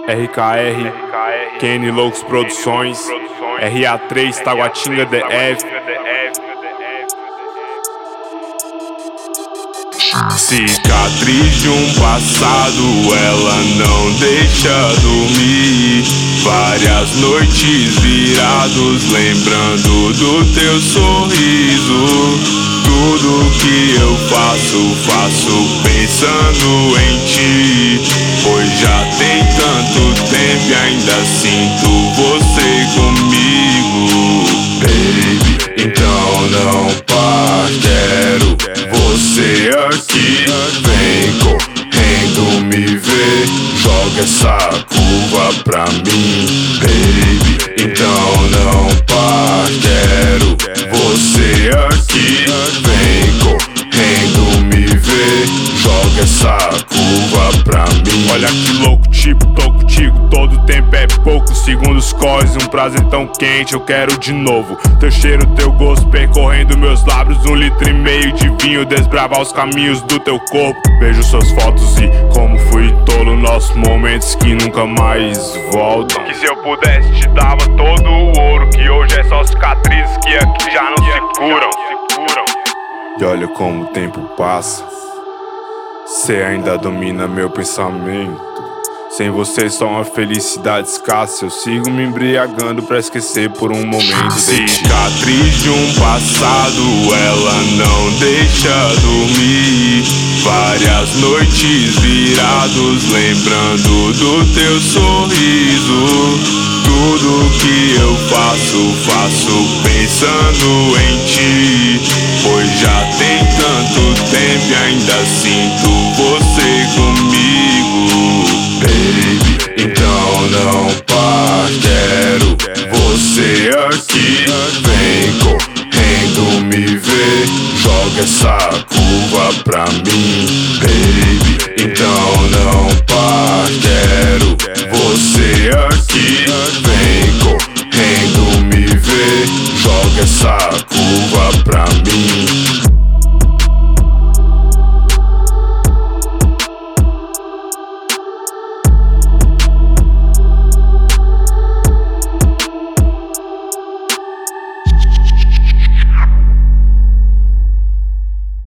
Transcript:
RKR, Kenny Loucos Produções, RA3, Taguatinga DF. Cicatriz de um passado, ela não deixa dormir. Várias noites virados, lembrando do teu sorriso. Tudo que eu faço pensando em ti. Pois já tem tanto tempo e ainda sinto você comigo. Baby, então não para, quero você aqui. Vem correndo me ver, joga essa curva pra mim. Baby, então não para, quero você aqui. Vem correndo me ver, joga essa curva pra mim. Olha que louco, tipo, tô contigo, todo tempo é pouco. Segundos corres, um prazer tão quente, eu quero de novo. Teu cheiro, teu gosto, percorrendo meus lábios. 1,5 litro de vinho, desbravar os caminhos do teu corpo. Vejo suas fotos e como fui tolo, nossos momentos que nunca mais voltam. Que se eu pudesse te dava todo o ouro, que hoje é só cicatrizes que aqui já não se curam. E olha como o tempo passa, cê ainda domina meu pensamento. Sem você só uma felicidade escassa. Eu sigo me embriagando pra esquecer por um momento. Cicatriz de um passado, ela não deixa dormir. Várias noites virados, lembrando do teu sorriso. Tudo que eu faço pensando em ti. Pois já tem tanto tempo e ainda sinto você comigo. Baby, então não para, quero você aqui. Vem correndo me ver, joga essa curva pra mim. Baby, então não para, quero você aqui. Vem correndo me ver, joga essa curva.